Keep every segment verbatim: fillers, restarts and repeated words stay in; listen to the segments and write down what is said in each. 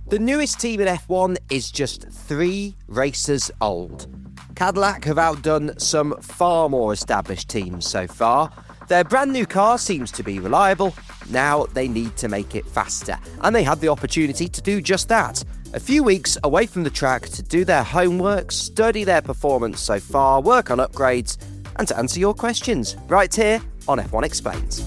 The newest team in F one is just three races old. Cadillac have outdone some far more established teams so far. Their brand new car seems to be reliable. Now they need to make it faster, and they had the opportunity to do just that. A few weeks away from the track to do their homework, study their performance so far, work on upgrades, and to answer your questions right here on F one Explains.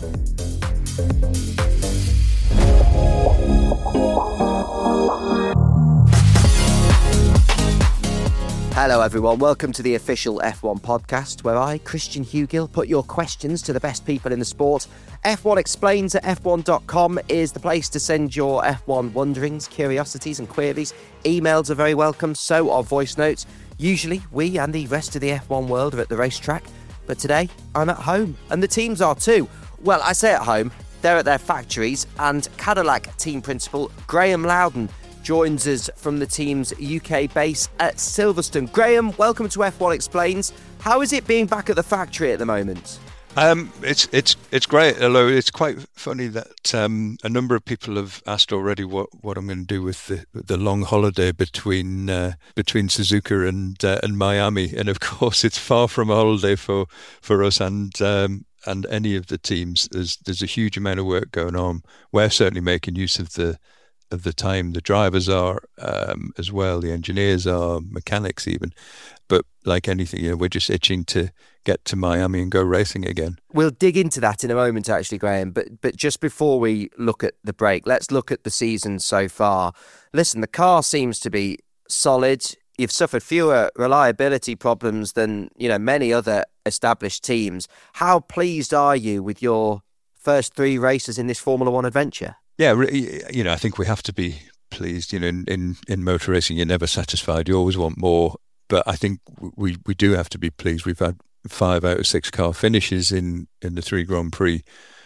Hello everyone, welcome to the official F one podcast where I, Christian Hugill, put your questions to the best people in the sport. F one Explains at f one dot com is the place to send your F one wonderings, curiosities and queries. Emails are very welcome, so are voice notes. Usually we and the rest of the F one world are at the racetrack, but today I'm at home and the teams are too. Well, I say at home, they're at their factories, and Cadillac team principal Graham Loudon joins us from the team's U K base at Silverstone. Graham, welcome to F one Explains. How is it being back at the factory at the moment? Um, it's it's it's great. Although it's quite funny that um, a number of people have asked already what, what I'm going to do with the the long holiday between uh, between Suzuka and uh, and Miami. And of course, it's far from a holiday for for us and um, and any of the teams. There's there's a huge amount of work going on. We're certainly making use of the of the time. The drivers are um, as well, the engineers are, mechanics even. But like anything, you know, we're just itching to get to Miami and go racing again. We'll dig into that in a moment, actually, Graham. But but just before we look at the break, let's look at the season so far. Listen, the car seems to be solid. You've suffered fewer reliability problems than, you know, many other established teams. How pleased are you with your first three races in this Formula One adventure? Yeah, you know, I think we have to be pleased. You know, in, in, in motor racing, you're never satisfied. You always want more. But I think we, we do have to be pleased. We've had five out of six car finishes in, in the three Grand Prix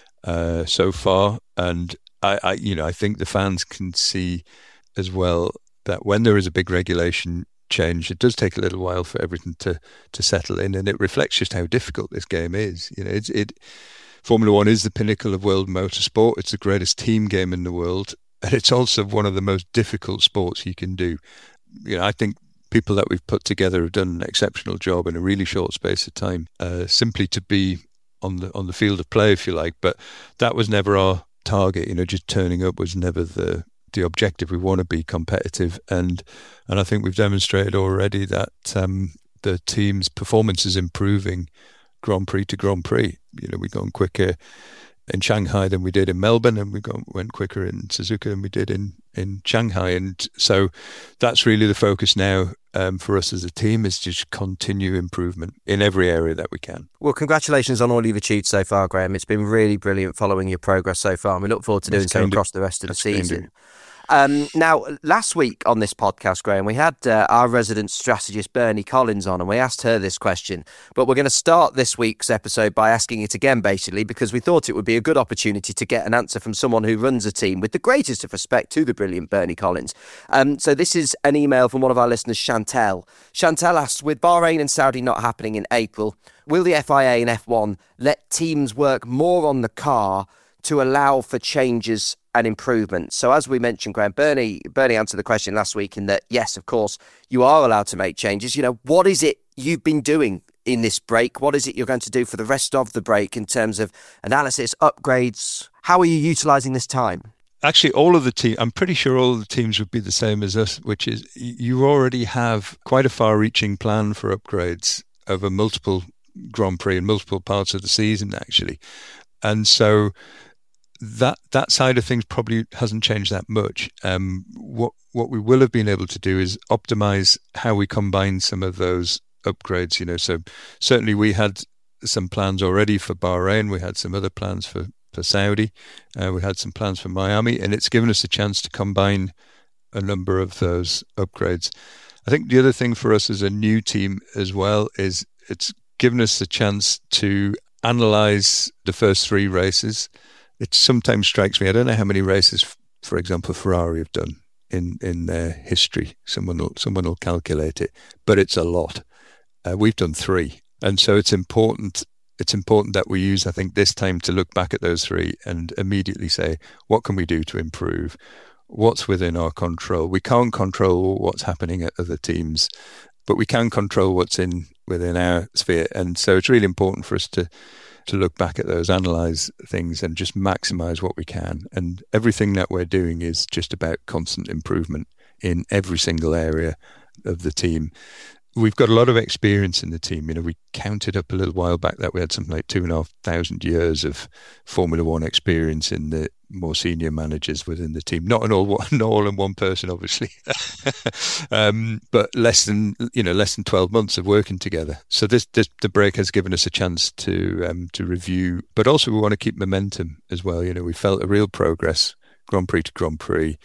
uh, so far. And, I, I, you know, I think the fans can see as well that when there is a big regulation change, it does take a little while for everything to, to settle in. And it reflects just how difficult this game is. You know, it's, it... Formula One is the pinnacle of world motorsport. It's the greatest team game in the world. And it's also one of the most difficult sports you can do. You know, I think people that we've put together have done an exceptional job in a really short space of time, uh, simply to be on the on the field of play, if you like. But that was never our target. You know, just turning up was never the the objective. We want to be competitive. And and I think we've demonstrated already that um, the team's performance is improving Grand Prix to Grand Prix. You know, we've gone quicker in Shanghai than we did in Melbourne, and we gone, went quicker in Suzuka than we did in, in Shanghai. And so that's really the focus now um, for us as a team, is just continue improvement in every area that we can. Well, congratulations on all you've achieved so far, Graham. It's been really brilliant following your progress so far, and we look forward to doing That's so across of, the rest of the season. season. Um, now, last week on this podcast, Graham, we had uh, our resident strategist Bernie Collins on, and we asked her this question. But we're going to start this week's episode by asking it again, basically, because we thought it would be a good opportunity to get an answer from someone who runs a team with the greatest of respect to the brilliant Bernie Collins. Um, so this is an email from one of our listeners, Chantel. Chantel asks, with Bahrain and Saudi not happening in April, will the F I A and F one let teams work more on the car to allow for changes and improvement? So as we mentioned, Graham, Bernie, Bernie answered the question last week in that, yes, of course, you are allowed to make changes. You know, what is it you've been doing in this break? What is it you're going to do for the rest of the break in terms of analysis, upgrades? How are you utilising this time? Actually, all of the team, I'm pretty sure all of the teams would be the same as us, which is you already have quite a far-reaching plan for upgrades over multiple Grand Prix and multiple parts of the season, actually. And so that that side of things probably hasn't changed that much. Um, what what we will have been able to do is optimize how we combine some of those upgrades. You know, so certainly we had some plans already for Bahrain. We had some other plans for for Saudi. Uh, we had some plans for Miami, and it's given us a chance to combine a number of those upgrades. I think the other thing for us as a new team as well is it's given us a chance to analyze the first three races. It sometimes strikes me, I don't know how many races, for example, Ferrari have done in, in their history. Someone will, someone will calculate it, but it's a lot. Uh, we've done three. And so it's important it's important that we use, I think, this time to look back at those three and immediately say, what can we do to improve? what's within our control. We can't control what's happening at other teams, but we can control what's in within our sphere. And so it's really important for us to to look back at those, analyze things, and just maximize what we can. And everything that we're doing is just about constant improvement in every single area of the team. We've got a lot of experience in the team. You know, we counted up a little while back that we had something like two and a half thousand years of Formula One experience in the more senior managers within the team. Not in all, not all in one person, obviously, um, but less than you know less than twelve months of working together. So this, this the break has given us a chance to um, to review, but also we want to keep momentum as well. You know, we felt a real progress Grand Prix to Grand Prix,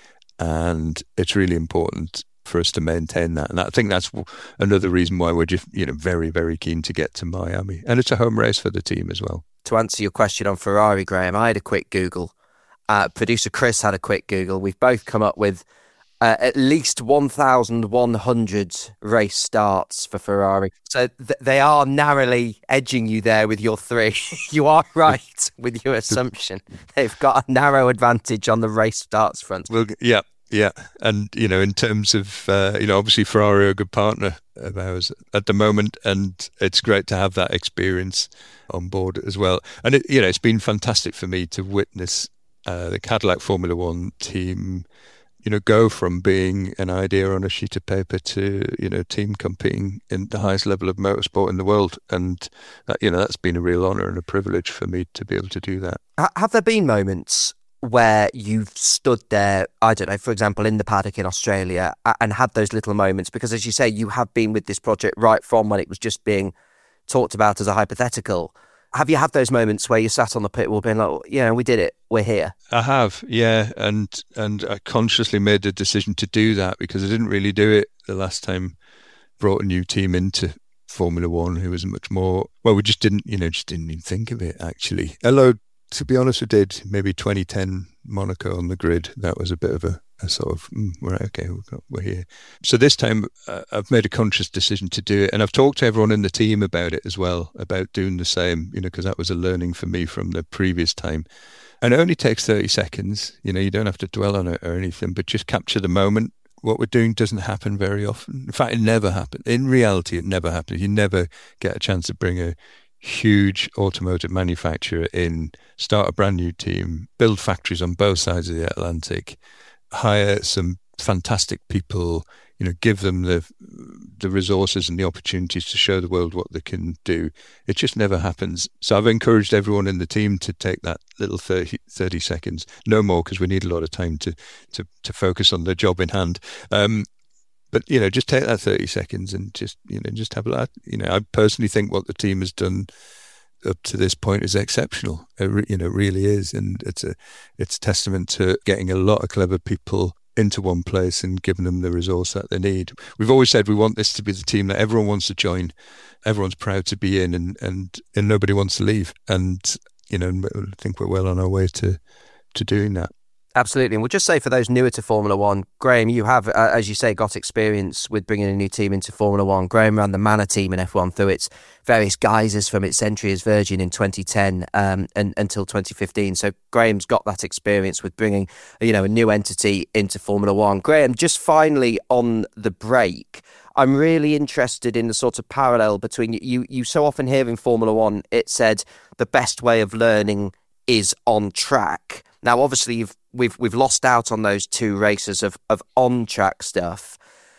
and it's really important for us to maintain that. And I think that's another reason why we're just, you know, very, very keen to get to Miami. And it's a home race for the team as well. To answer your question on Ferrari, Graham, I had a quick Google. Uh, producer Chris had a quick Google. We've both come up with uh, at least one thousand one hundred race starts for Ferrari. So th- they are narrowly edging you there with your three. You are right with your assumption. They've got a narrow advantage on the race starts front. Well, yeah. Yeah, and you know, in terms of uh, you know, obviously Ferrari are a good partner of ours at the moment, and it's great to have that experience on board as well. And it, you know, it's been fantastic for me to witness uh, the Cadillac Formula One team, you know, go from being an idea on a sheet of paper to you know, team competing in the highest level of motorsport in the world, and that, you know, that's been a real honour and a privilege for me to be able to do that. Have there been moments where you've stood there, I don't know, for example, in the paddock in Australia and had those little moments? Because as you say, you have been with this project right from when it was just being talked about as a hypothetical. Have you had those moments where you sat on the pit wall being like, yeah, we did it, we're here? I have, yeah. And and I consciously made the decision to do that because I didn't really do it the last time. Brought a new team into Formula One who was much more, well, we just didn't, you know, just didn't even think of it actually. Although, to be honest, we did maybe twenty ten Monaco on the grid. That was a bit of a, a sort of, mm, right, okay, we've got, we're here. So this time uh, I've made a conscious decision to do it. And I've talked to everyone in the team about it as well, about doing the same, you know, because that was a learning for me from the previous time. And it only takes thirty seconds. You know, you don't have to dwell on it or anything, but just capture the moment. What we're doing doesn't happen very often. In fact, it never happens. In reality, it never happens. You never get a chance to bring a huge automotive manufacturer in, start a brand new team, build factories on both sides of the Atlantic, hire some fantastic people, you know, give them the the resources and the opportunities to show the world what they can do. It just never happens. So I've encouraged everyone in the team to take that little thirty, thirty seconds, no more, because we need a lot of time to to to focus on the job in hand. Um, But, you know, just take that thirty seconds and just, you know, just have a lot. You know, I personally think what the team has done up to this point is exceptional. It re, you know, really is. And it's a, it's a testament to getting a lot of clever people into one place and giving them the resource that they need. We've always said we want this to be the team that everyone wants to join. Everyone's proud to be in, and, and, and nobody wants to leave. And, you know, I think we're well on our way to, to doing that. Absolutely. And we'll just say for those newer to Formula One, Graham, you have, uh, as you say, got experience with bringing a new team into Formula One. Graham ran the Manor team in F one through its various guises from its entry as Virgin in twenty ten um, and until twenty fifteen. So Graham's got that experience with bringing, you know, a new entity into Formula One. Graham, just finally on the break, I'm really interested in the sort of parallel between you. You so often hear in Formula One, it said the best way of learning is on track. Now, obviously, you've, we've we've lost out on those two races of, of on-track stuff,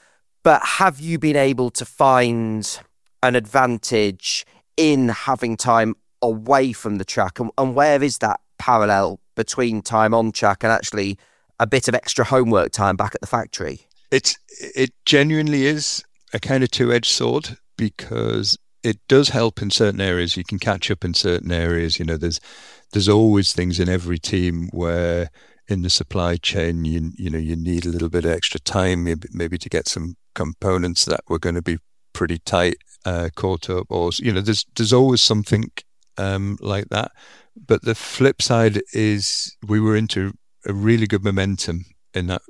but have you been able to find an advantage in having time away from the track? And, and where is that parallel between time on track and actually a bit of extra homework time back at the factory? It's, it genuinely is a kind of two-edged sword, because it does help in certain areas. You can catch up in certain areas. You know, there's there's always things in every team where in the supply chain, you you know, you need a little bit of extra time, maybe, maybe to get some components that were going to be pretty tight uh, caught up, or, you know, there's there's always something um, like that. But the flip side is we were into a really good momentum in that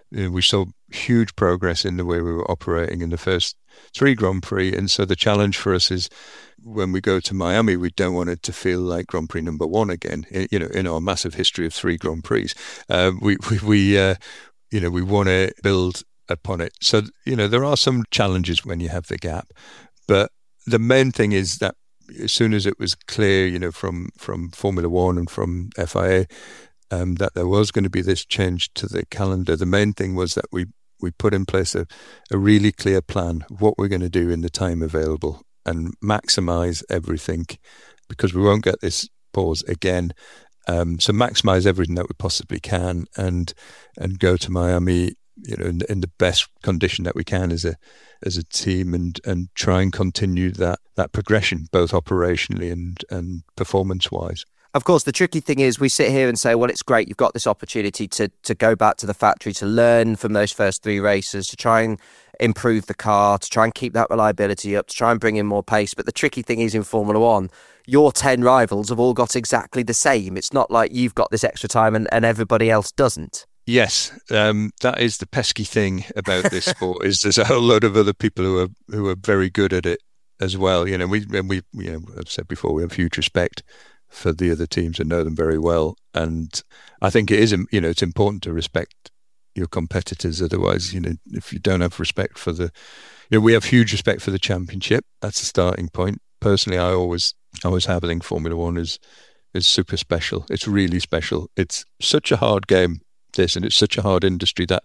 You know, we saw huge progress in the way we were operating in the first three Grand Prix. And so the challenge for us is when we go to Miami, we don't want it to feel like Grand Prix number one again, you know, in our massive history of three Grand Prix. Uh, we, we, we uh, you know, we want to build upon it. So, you know, there are some challenges when you have the gap. But the main thing is that as soon as it was clear, you know, from, from Formula One and from F I A, um, that there was going to be this change to the calendar, the main thing was that we, we put in place a, a really clear plan of what we're going to do in the time available and maximize everything, because we won't get this pause again. Um, so maximize everything that we possibly can and and go to Miami, you know, in, in the best condition that we can as a as a team, and and try and continue that that progression both operationally and and performance wise. Of course, the tricky thing is we sit here and say, well, it's great, you've got this opportunity to to go back to the factory, to learn from those first three races, to try and improve the car, to try and keep that reliability up, to try and bring in more pace. But the tricky thing is in Formula One, your ten rivals have all got exactly the same. It's not like you've got this extra time and, and everybody else doesn't. Yes, um, that is the pesky thing about this sport, is there's a whole load of other people who are who are very good at it as well. You know, we, and we, you know, I've said before, we have huge respect for the other teams and know them very well. And I think it is, you know, it's important to respect your competitors. Otherwise, you know, if you don't have respect for the, you know, we have huge respect for the championship. That's the starting point. Personally, I always, I always have. I think Formula One is is super special. It's really special. It's such a hard game, this, and it's such a hard industry that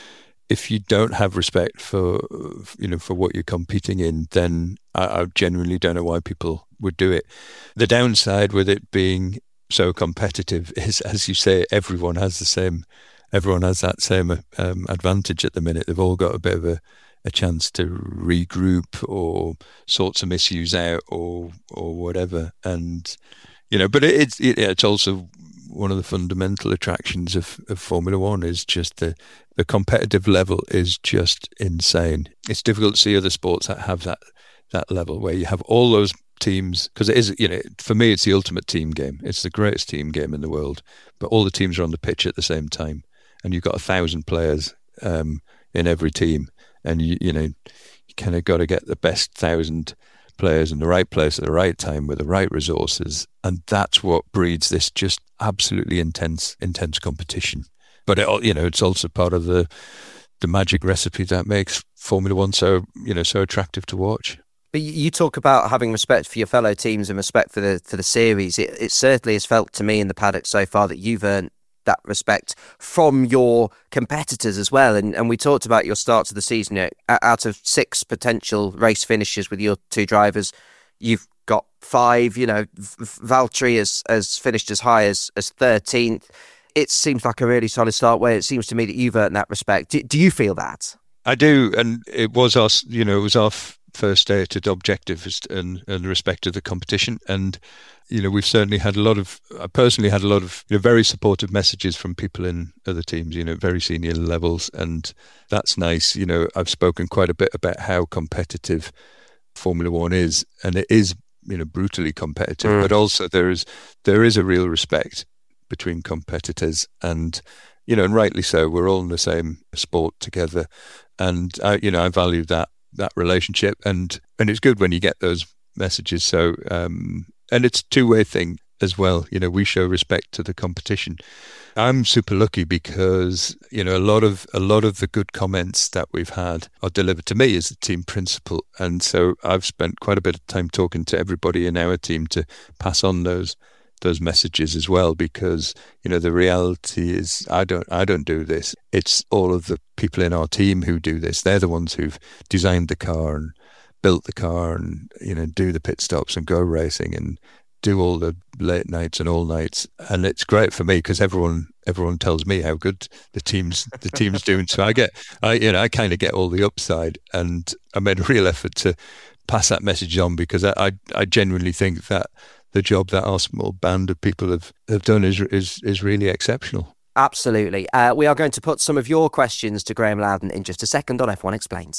if you don't have respect for, you know, for what you're competing in, then I, I genuinely don't know why people would do it. The downside with it being so competitive is, as you say, everyone has the same, everyone has that same um, advantage at the minute. They've all got a bit of a, a chance to regroup or sort some issues out or or whatever. And, you know, but it, it's it, it's also one of the fundamental attractions of, of Formula One is just the, the competitive level is just insane. It's difficult to see other sports that have that that level where you have all those teams, because it is, you know, for me, it's the ultimate team game. It's the greatest team game in the world, but all the teams are on the pitch at the same time, and you've got a thousand players um, in every team, and you you know you kind of got to get the best thousand players in the right place at the right time with the right resources, and that's what breeds this just absolutely intense, intense competition. But it, you know, it's also part of the the magic recipe that makes Formula One so, you know, so attractive to watch. But you talk about having respect for your fellow teams and respect for the for the series. It, it certainly has felt to me in the paddock so far that you've earned that respect from your competitors as well. And and we talked about your start to the season. You know, out of six potential race finishes with your two drivers, you've got five. You know, Valtteri has, has finished as high as, as thirteenth. It seems like a really solid start where it seems to me that you've earned that respect. Do, do you feel that? I do. And it was us, you know, it was our first stated objective and, and respect of the competition. And, you know, we've certainly had a lot of, I personally had a lot of, you know, very supportive messages from people in other teams, you know, very senior levels. And that's nice. You know, I've spoken quite a bit about how competitive Formula One is, and it is, you know, brutally competitive, mm. but also there is, there is a real respect between competitors, and, you know, and rightly so. We're all in the same sport together. And I, you know, I value that, that relationship, and, and it's good when you get those messages. So, um, and it's a two-way thing as well. You know, we show respect to the competition. I'm super lucky because, you know, a lot of a lot of the good comments that we've had are delivered to me as the team principal. And so I've spent quite a bit of time talking to everybody in our team to pass on those those messages as well, because, you know, the reality is I don't I don't do this. It's all of the people in our team who do this. They're the ones who've designed the car and built the car and, you know, do the pit stops and go racing and do all the late nights and all nights. And it's great for me because everyone everyone tells me how good the team's the team's doing. So I get I you know I kind of get all the upside, and I made a real effort to pass that message on, because I I, I genuinely think that the job that our small band of people have, have done is is is really exceptional. Absolutely. Uh, we are going to put some of your questions to Graham Lowden in just a second on F one Explains.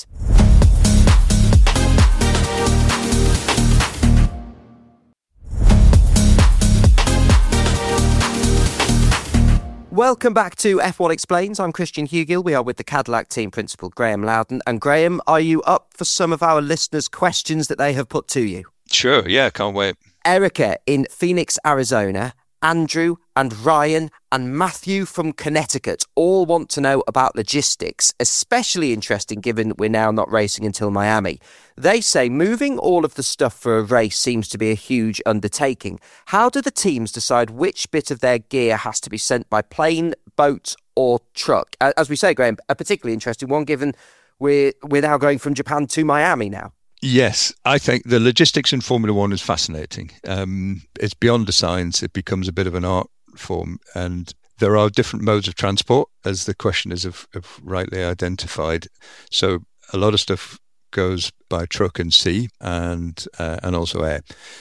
Welcome back to F one Explains. I'm Christian Hugill. We are with the Cadillac team principal, Graham Loudon. And Graham, are you up for some of our listeners' questions that they have put to you? Sure, yeah, can't wait. Erica in Phoenix, Arizona, Andrew and Ryan and Matthew from Connecticut all want to know about logistics, especially interesting given we're now not racing until Miami. They say moving all of the stuff for a race seems to be a huge undertaking. How do the teams decide which bit of their gear has to be sent by plane, boat or truck? As we say, Graham, a particularly interesting one given we're, we're now going from Japan to Miami now. Yes, I think the logistics in Formula One is fascinating. Um, it's beyond the science. It becomes a bit of an art form. And there are different modes of transport, as the questioners have, have rightly identified. So a lot of stuff goes by truck and sea and uh, and also air.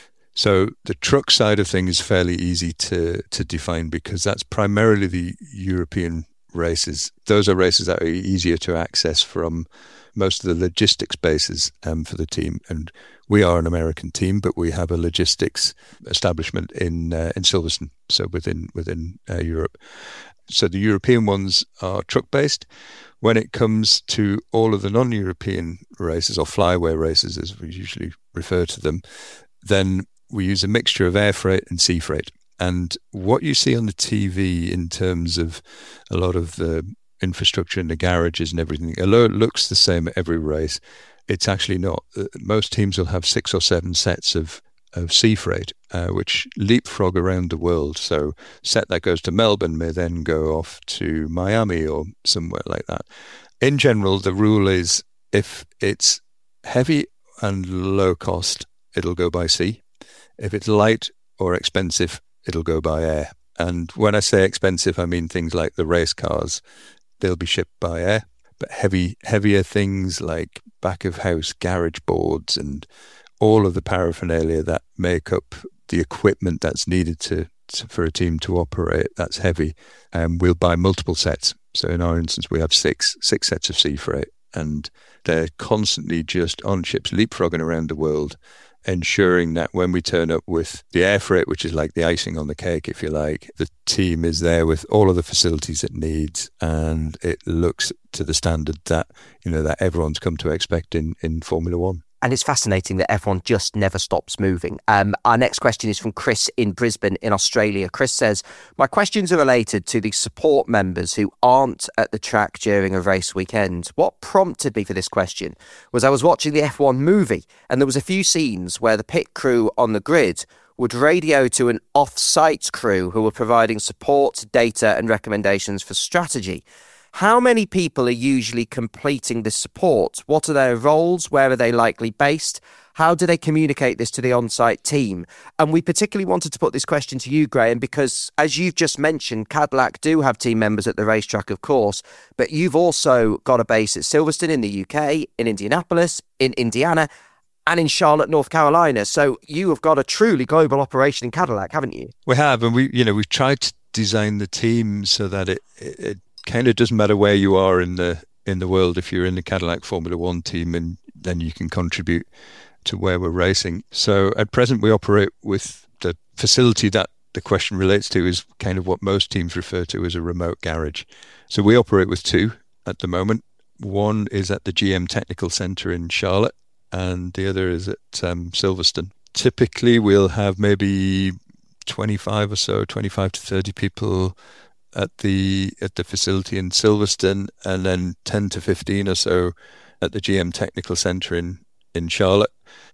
So the truck side of things is fairly easy to, to define because that's primarily the European races. Those are races that are easier to access from most of the logistics bases um, for the team. And we are an American team, but we have a logistics establishment in uh, in Silverstone, so within within uh, Europe. So the European ones are truck-based. When it comes to all of the non-European races, or flyaway races as we usually refer to them, then we use a mixture of air freight and sea freight. And what you see on the T V in terms of a lot of the infrastructure in the garages and everything, although it looks the same at every race, it's actually not. Most teams will have six or seven sets of, of sea freight, uh, which leapfrog around the world. So set that goes to Melbourne may then go off to Miami or somewhere like that. In general, the rule is if it's heavy and low cost, it'll go by sea. If it's light or expensive, it'll go by air. And when I say expensive, I mean things like the race cars. They'll be shipped by air, but heavy, heavier things like back of house garage boards and all of the paraphernalia that make up the equipment that's needed to, to for a team to operate, that's heavy. And um, we'll buy multiple sets. So in our instance, we have six six sets of sea freight, and they're constantly just on ships leapfrogging around the world, ensuring that when we turn up with the air freight, which is like the icing on the cake, if you like, the team is there with all of the facilities it needs, and it looks to the standard that, you know, that everyone's come to expect in, in Formula One. And it's fascinating that F one just never stops moving. Um, our next question is from Chris in Brisbane in Australia. Chris says, my questions are related to the support members who aren't at the track during a race weekend. What prompted me for this question was I was watching the F one movie, and there was a few scenes where the pit crew on the grid would radio to an off-site crew who were providing support, data and recommendations for strategy. How many people are usually completing this support? What are their roles? Where are they likely based? How do they communicate this to the on-site team? And we particularly wanted to put this question to you, Graham, because as you've just mentioned, Cadillac do have team members at the racetrack, of course, but you've also got a base at Silverstone in the U K, in Indianapolis, in Indiana, and in Charlotte, North Carolina. So you have got a truly global operation in Cadillac, haven't you? We have, and we, you know, we've tried to design the team so that it, it, it kind of doesn't matter where you are in the in the world. If you're in the Cadillac Formula One team, and then you can contribute to where we're racing. So at present, we operate with the facility that the question relates to is kind of what most teams refer to as a remote garage. So we operate with two at the moment. One is at the G M Technical Center in Charlotte, and the other is at um, Silverstone. Typically, we'll have maybe twenty-five or so, twenty-five to thirty people at the at the facility in Silverstone, and then ten to fifteen or so at the G M Technical Center in, in Charlotte.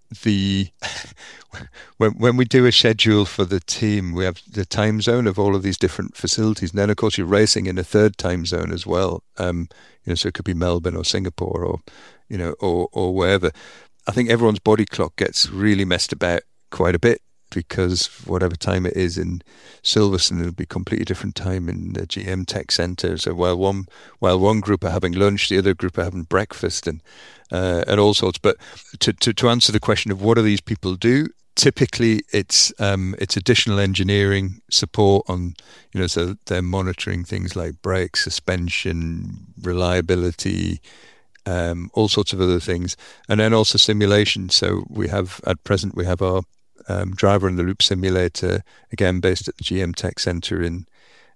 The when when we do a schedule for the team, we have the time zone of all of these different facilities, and then of course you're racing in a third time zone as well. Um, you know, so it could be Melbourne or Singapore or you know or or wherever. I think everyone's body clock gets really messed about quite a bit, because whatever time it is in Silverstone, it'll be completely different time in the G M Tech Center. So while one while one group are having lunch, the other group are having breakfast and uh, and all sorts. But to, to to answer the question of what do these people do, typically it's um, it's additional engineering support on, you know, so they're monitoring things like brakes, suspension, reliability, um, all sorts of other things, and then also simulation. So we have at present we have our Um, driver in the loop simulator, again based at the G M Tech Center in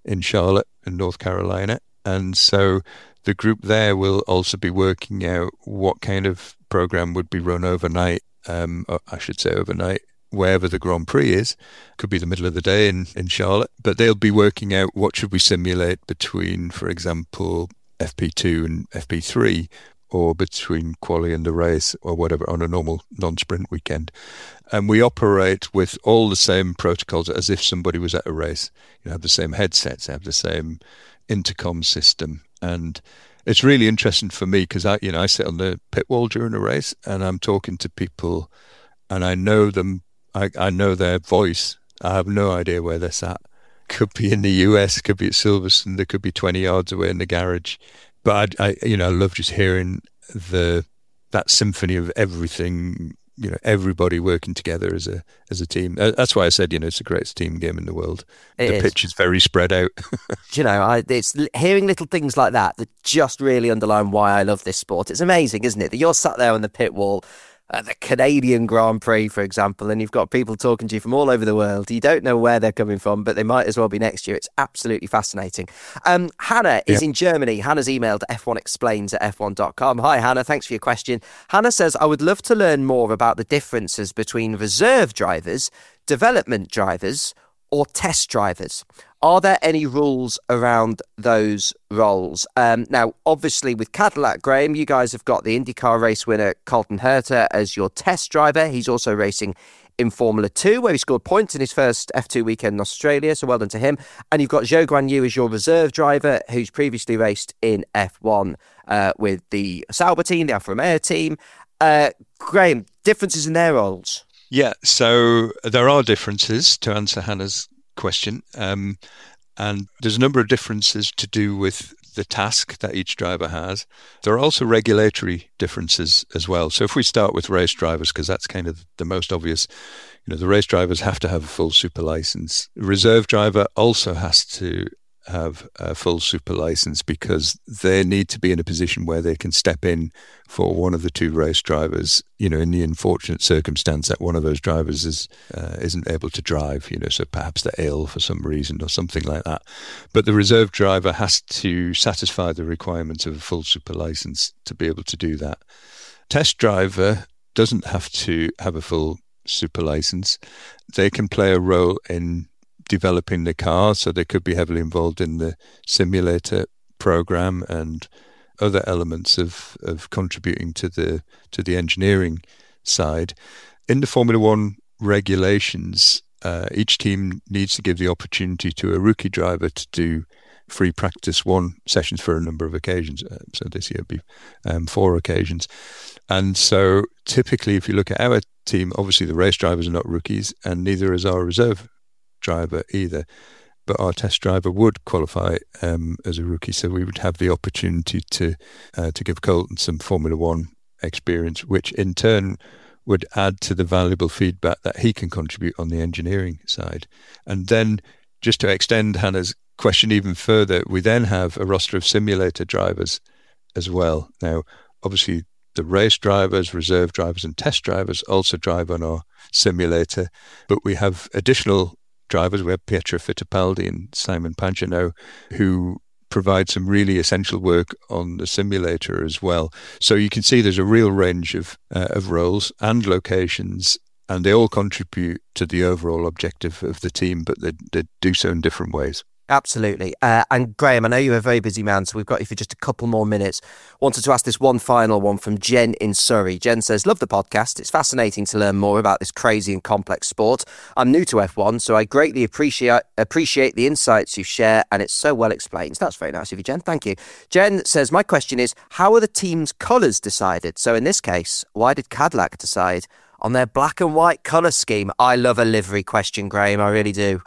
in Charlotte in North Carolina. And so the group there will also be working out what kind of program would be run overnight, um, or I should say overnight, wherever the Grand Prix is. Could be the middle of the day in, in Charlotte, but they'll be working out what should we simulate between, for example, F P two and F P three, or between quali and the race, or whatever, on a normal non-sprint weekend. And we operate with all the same protocols as if somebody was at a race. You have the same headsets, have the same intercom system. And it's really interesting for me because I, you know, I sit on the pit wall during a race and I'm talking to people and I know them, I, I know their voice. I have no idea where they're sat. Could be in the U S, could be at Silverstone, they could be twenty yards away in the garage. But I, I, you know, I love just hearing the that symphony of everything. You know, everybody working together as a as a team. That's why I said, you know, it's the greatest team game in the world. It the is. Pitch is very spread out. Do you know, I, it's hearing little things like that that just really underline why I love this sport. It's amazing, isn't it? That you're sat there on the pit wall at the Canadian Grand Prix, for example, and you've got people talking to you from all over the world. You don't know where they're coming from, but they might as well be next year. It's absolutely fascinating. Um, Hannah is yeah. in Germany. Hannah's emailed f one explains at f one dot com. Hi, Hannah. Thanks for your question. Hannah says, I would love to learn more about the differences between reserve drivers, development drivers, or test drivers. Are there any rules around those roles? Um, now, obviously, with Cadillac, Graham, you guys have got the IndyCar race winner Colton Herta as your test driver. He's also racing in Formula two, where he scored points in his first F two weekend in Australia, so well done to him. And you've got Zhou Guanyu as your reserve driver, who's previously raced in F one uh, with the Sauber team, the Alfa Romeo team. Uh, Graham, differences in their roles? Yeah, so there are differences, to answer Hannah's question. Um, and there's a number of differences to do with the task that each driver has. There are also regulatory differences as well. So if we start with race drivers, because that's kind of the most obvious, you know, the race drivers have to have a full super license. The reserve driver also has to have a full super license because they need to be in a position where they can step in for one of the two race drivers, you know, in the unfortunate circumstance that one of those drivers is uh, isn't able to drive, you know, so perhaps they're ill for some reason or something like that. But the reserve driver has to satisfy the requirements of a full super license to be able to do that. Test driver doesn't have to have a full super license. They can play a role in developing the car, so they could be heavily involved in the simulator program and other elements of, of contributing to the to the engineering side. In the Formula One regulations, uh, each team needs to give the opportunity to a rookie driver to do free practice one sessions for a number of occasions. Uh, so this year will be um, four occasions. And so typically, if you look at our team, obviously the race drivers are not rookies, and neither is our reserve driver either, but our test driver would qualify um, as a rookie, so we would have the opportunity to uh, to give Colton some Formula One experience, which in turn would add to the valuable feedback that he can contribute on the engineering side. And then, just to extend Hannah's question even further, we then have a roster of simulator drivers as well. Now, obviously, the race drivers, reserve drivers, and test drivers also drive on our simulator, but we have additional drivers. We have Pietro Fittipaldi and Simon Pagenaud, who provide some really essential work on the simulator as well. So you can see there's a real range of uh, of roles and locations, and they all contribute to the overall objective of the team, but they, they do so in different ways. Absolutely. Uh, and Graham, I know you're a very busy man, so we've got you for just a couple more minutes. Wanted to ask this one final one from Jen in Surrey. Jen says, love the podcast. It's fascinating to learn more about this crazy and complex sport. I'm new to F one, so I greatly appreciate appreciate the insights you share, and it's so well explained. That's very nice of you, Jen. Thank you. Jen says, my question is, how are the team's colours decided? So in this case, why did Cadillac decide on their black and white colour scheme? I love a livery question, Graham. I really do.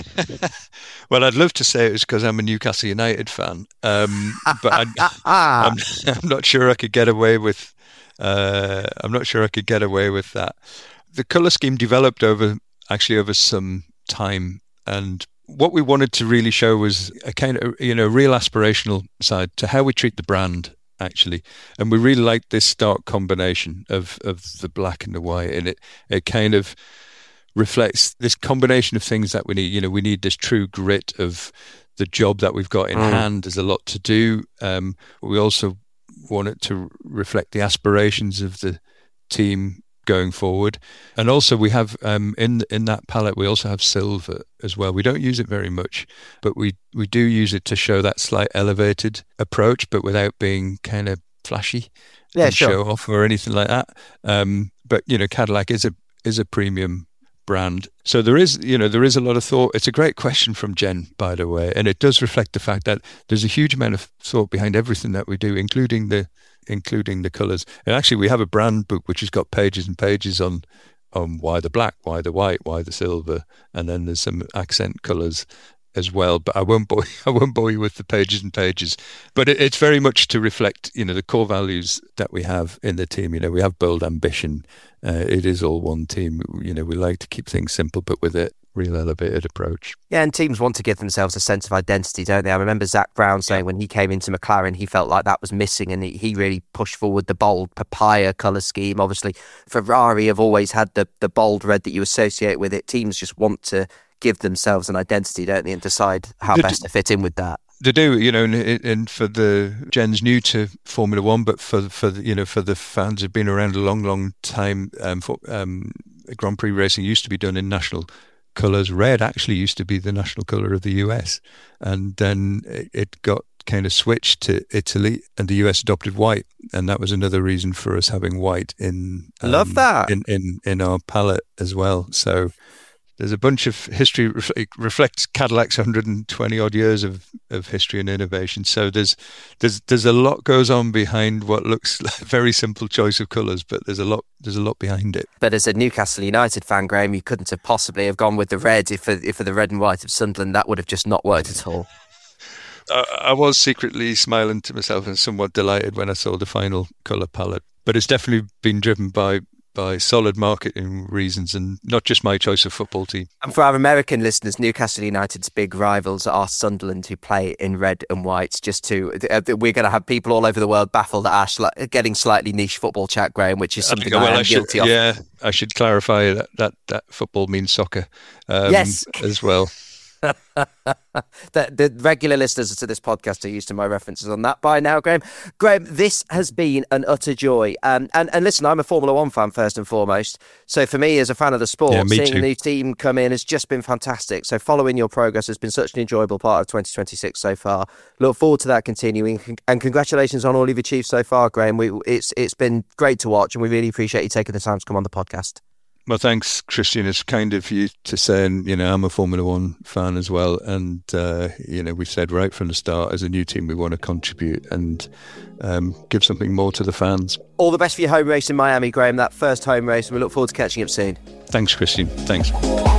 Well, I'd love to say it was because I'm a Newcastle United fan, um, but I, I'm, I'm not sure I could get away with. Uh, I'm not sure I could get away with that. The colour scheme developed over actually over some time, and what we wanted to really show was a kind of, you know, real aspirational side to how we treat the brand, actually. And we really liked this stark combination of, of the black and the white, and it, it kind of reflects this combination of things that we need. You know, we need this true grit of the job that we've got in Mm. hand. There's a lot to do. Um, we also want it to reflect the aspirations of the team going forward. And also we have um, in in that palette, we also have silver as well. We don't use it very much, but we, we do use it to show that slight elevated approach, but without being kind of flashy Yeah, and sure. show off or anything like that. Um, but, you know, Cadillac is a is a premium brand. So there is, you know, there is a lot of thought. It's a great question from Jen, by the way, and it does reflect the fact that there's a huge amount of thought behind everything that we do, including the including the colours. And actually, we have a brand book which has got pages and pages on on why the black, why the white, why the silver, and then there's some accent colours as well. But I won't bore I won't bore you with the pages and pages. But it, it's very much to reflect, you know, the core values that we have in the team. You know, we have bold ambition. Uh, it is all one team. You know, we like to keep things simple, but with a real elevated approach. Yeah, and teams want to give themselves a sense of identity, don't they? I remember Zach Brown saying when he came into McLaren, he felt like that was missing, and he, he really pushed forward the bold papaya colour scheme. Obviously, Ferrari have always had the, the bold red that you associate with it. Teams just want to give themselves an identity, don't they, and decide how The, best to fit in with that. They do, you know, and, and for the Jen's new to Formula One, but for for the, you know, for the fans who've been around a long, long time, um, for, um, Grand Prix racing used to be done in national colours. Red actually used to be the national colour of the U S, and then it, it got kind of switched to Italy, and the U S adopted white, and that was another reason for us having white in. Um, Love that in, in in our palette as well. So. There's a bunch of history reflect, reflects Cadillac's one hundred twenty odd years of, of history and innovation. So there's there's there's a lot goes on behind what looks like a very simple choice of colours, but there's a lot there's a lot behind it. But as a Newcastle United fan, Graham, you couldn't have possibly have gone with the red if for, if for the red and white of Sunderland. That would have just not worked at all. I, I was secretly smiling to myself and somewhat delighted when I saw the final colour palette. But it's definitely been driven by by solid marketing reasons and not just my choice of football team. And for our American listeners, Newcastle United's big rivals are Sunderland, who play in red and white. Just to, uh, we're going to have people all over the world baffled at Ash like, getting slightly niche football chat, Graham, which is something I, well, I am I should, guilty of. Yeah, I should clarify that that, that football means soccer um, yes. as well. the, the regular listeners to this podcast are used to my references on that by now, Graham. Graham, this has been an utter joy. Um, and, and listen, I'm a Formula One fan first and foremost. So for me, as a fan of the sport, yeah, seeing too. a new team come in has just been fantastic. So following your progress has been such an enjoyable part of twenty twenty-six so far. Look forward to that continuing. And congratulations on all you've achieved so far, Graham. We, it's It's been great to watch, and we really appreciate you taking the time to come on the podcast. Well, thanks, Christian. It's kind of you to say, and, you know, I'm a Formula One fan as well. And, uh, you know, we've said right from the start, as a new team, we want to contribute and um, give something more to the fans. All the best for your home race in Miami, Graham, that first home race. And we look forward to catching up soon. Thanks, Christian. Thanks.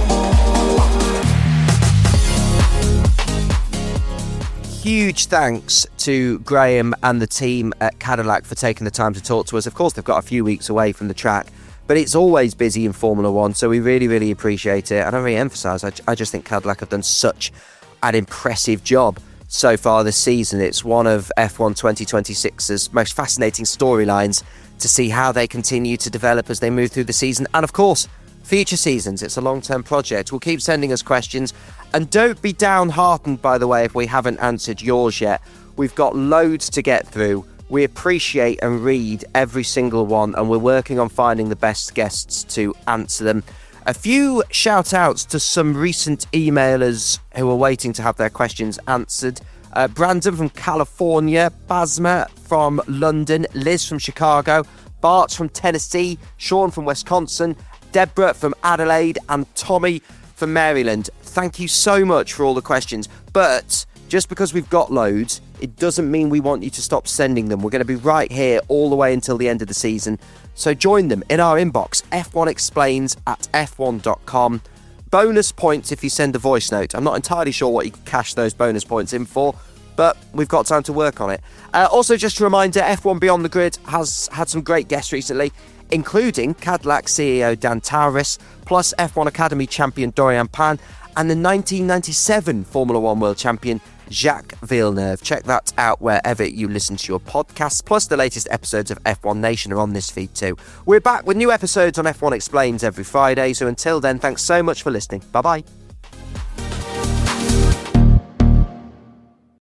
Huge thanks to Graham and the team at Cadillac for taking the time to talk to us. Of course, they've got a few weeks away from the track, but it's always busy in Formula One, so we really, really appreciate it. And I really emphasise, I, I just think Cadillac have done such an impressive job so far this season. It's one of F one twenty twenty-six's most fascinating storylines to see how they continue to develop as they move through the season. And of course, future seasons. It's a long-term project. We'll keep sending us questions. And don't be downhearted, by the way, if we haven't answered yours yet. We've got loads to get through. We appreciate and read every single one, and we're working on finding the best guests to answer them. A few shout outs to some recent emailers who are waiting to have their questions answered. Uh, Brandon from California, Basma from London, Liz from Chicago, Bart from Tennessee, Sean from Wisconsin, Deborah from Adelaide, and Tommy from Maryland. Thank you so much for all the questions. But just because we've got loads, it doesn't mean we want you to stop sending them. We're going to be right here all the way until the end of the season. So join them in our inbox, f one explains at f one dot com. Bonus points if you send a voice note. I'm not entirely sure what you can cash those bonus points in for, but we've got time to work on it. Uh, also, just a reminder, F one Beyond the Grid has had some great guests recently, including Cadillac C E O Dan Tauris, plus F one Academy champion Dorian Pan, and the nineteen ninety-seven Formula One World Champion Jacques Villeneuve. Check that out wherever you listen to your podcasts, plus the latest episodes of F one Nation are on this feed too. We're back with new episodes on F one Explains every Friday, so until then, thanks so much for listening. Bye-bye.